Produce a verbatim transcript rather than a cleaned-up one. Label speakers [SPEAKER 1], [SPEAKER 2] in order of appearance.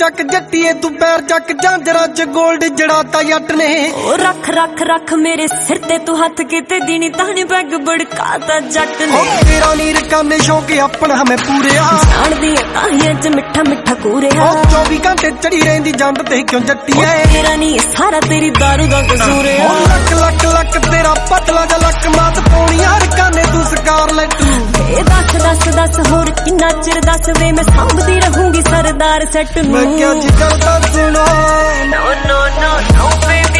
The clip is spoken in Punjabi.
[SPEAKER 1] ਚੱਕ ਜੱਟੀਏ ਤੂੰ ਪੈਰ ਚੱਕ ਜਾਂਜਰਾਂ ਚ ਗੋਲਡ ਜੜਾਤਾ ਜੱਟ ਨੇ।
[SPEAKER 2] ਉਹ ਰੱਖ ਰੱਖ ਰੱਖ ਮੇਰੇ ਸਿਰ ਤੇ ਤੂੰ ਹੱਥ ਕਿਤੇ ਦੀਣੀ ਤਾਣੀ ਪੈਗ ਬੜਕਾਤਾ ਜੱਟ ਨੇ।
[SPEAKER 1] ਤੇਰਾ ਨੀਰ ਕਾਨੇ ਸ਼ੌਂਕ ਆਪਣਾ ਹਮੇ ਪੂਰਿਆ
[SPEAKER 2] ਜਾਣਦੀ ਆ ਕਾਹੀਆਂ ਚ ਮਿੱਠਾ ਮਿੱਠਾ ਕੂਰਿਆ।
[SPEAKER 1] ਚੌਵੀ ਘੰਟੇ ਚੜੀ ਰਹਿੰਦੀ ਜੰਡ ਤੇ ਕਿਉਂ ਜੱਟੀਏ।
[SPEAKER 2] ਤੇਰਾ ਨੀ ਸਾਰਾ ਤੇਰੀ ਦਾਰੂ ਦਾ ਕਸੂਰ ਆ।
[SPEAKER 1] ਲੱਕ ਲੱਕ ਲੱਕ ਤੇਰਾ ਪਤਲਾ ਜਾ ਲੱਕ ਮਾਤ ਪਾਉਣੀ ਯਾਰ ਕਾਨੇ ਤੂੰ ਸਕਾਰਲੈਟ।
[SPEAKER 2] ਇਹ ਦੱਸ ਦੱਸ ਦੱਸ ਹੋਰ ਕਿੰਨਾ ਚਿਰ ਦੱਸ ਵੇ ਮੈਂ ਸਾਂਭਦੀ ਰਹੂੰਗੀ ਸਰਦਾਰ ਸੈੱਟ ਨੂੰ।
[SPEAKER 1] ਮੈਂ ਕਿਹਾ ਜੀ ਕਰਦਾ ਸੁਣੋ
[SPEAKER 2] no no no no baby